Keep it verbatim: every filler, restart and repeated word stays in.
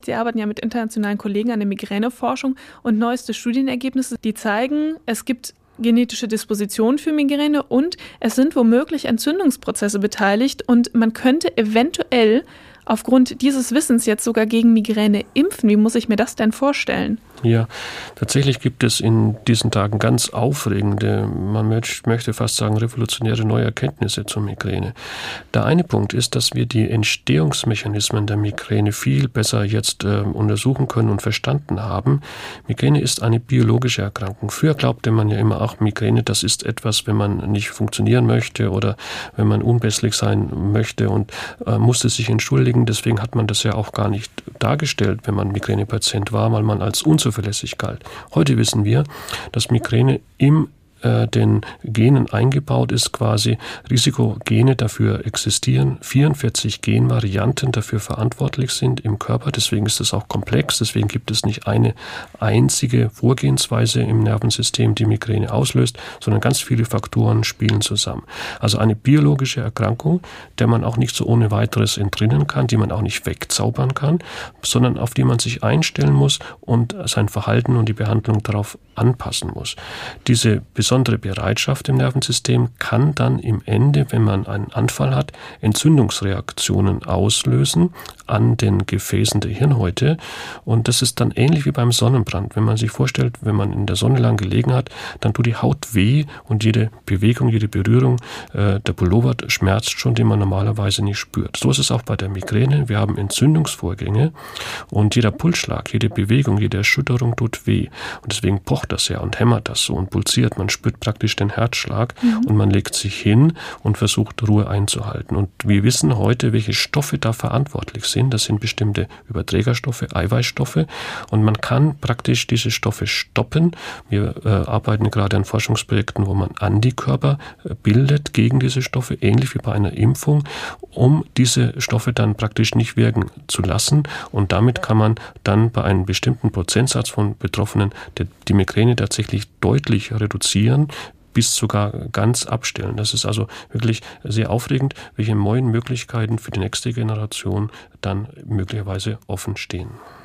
Sie arbeiten ja mit internationalen Kollegen an der Migräneforschung und neueste Studienergebnisse, die zeigen, es gibt genetische Dispositionen für Migräne und es sind womöglich Entzündungsprozesse beteiligt und man könnte eventuell aufgrund dieses Wissens jetzt sogar gegen Migräne impfen. Wie muss ich mir das denn vorstellen? Ja, tatsächlich gibt es in diesen Tagen ganz aufregende, man möchte fast sagen revolutionäre neue Erkenntnisse zur Migräne. Der eine Punkt ist, dass wir die Entstehungsmechanismen der Migräne viel besser jetzt äh, untersuchen können und verstanden haben. Migräne ist eine biologische Erkrankung. Früher glaubte man ja immer auch, Migräne, das ist etwas, wenn man nicht funktionieren möchte oder wenn man unpässlich sein möchte und äh, musste sich entschuldigen. Deswegen hat man das ja auch gar nicht dargestellt, wenn man Migränepatient war, weil man als unzuverlässig galt. Heute wissen wir, dass Migräne im den Genen eingebaut ist, quasi Risikogene dafür existieren, vierundvierzig Genvarianten dafür verantwortlich sind im Körper, deswegen ist es auch komplex, deswegen gibt es nicht eine einzige Vorgehensweise im Nervensystem, die Migräne auslöst, sondern ganz viele Faktoren spielen zusammen. Also eine biologische Erkrankung, der man auch nicht so ohne weiteres entrinnen kann, die man auch nicht wegzaubern kann, sondern auf die man sich einstellen muss und sein Verhalten und die Behandlung darauf anpassen muss. Diese besondere Bereitschaft im Nervensystem kann dann im Ende, wenn man einen Anfall hat, Entzündungsreaktionen auslösen an den Gefäßen der Hirnhäute. Und das ist dann ähnlich wie beim Sonnenbrand. Wenn man sich vorstellt, wenn man in der Sonne lang gelegen hat, dann tut die Haut weh und jede Bewegung, jede Berührung, äh, der Pullover schmerzt schon, den man normalerweise nicht spürt. So ist es auch bei der Migräne. Wir haben Entzündungsvorgänge und jeder Pulsschlag, jede Bewegung, jede Erschütterung tut weh. Und deswegen pocht das ja und hämmert das so und pulsiert. Man spürt praktisch den Herzschlag mhm. und man legt sich hin und versucht, Ruhe einzuhalten. Und wir wissen heute, welche Stoffe da verantwortlich sind. Das sind bestimmte Überträgerstoffe, Eiweißstoffe. Und man kann praktisch diese Stoffe stoppen. Wir äh, arbeiten gerade an Forschungsprojekten, wo man Antikörper äh, bildet gegen diese Stoffe, ähnlich wie bei einer Impfung, um diese Stoffe dann praktisch nicht wirken zu lassen. Und damit kann man dann bei einem bestimmten Prozentsatz von Betroffenen die, die Migräne tatsächlich deutlich reduzieren, bis sogar ganz abstellen. Das ist also wirklich sehr aufregend, welche neuen Möglichkeiten für die nächste Generation dann möglicherweise offen stehen.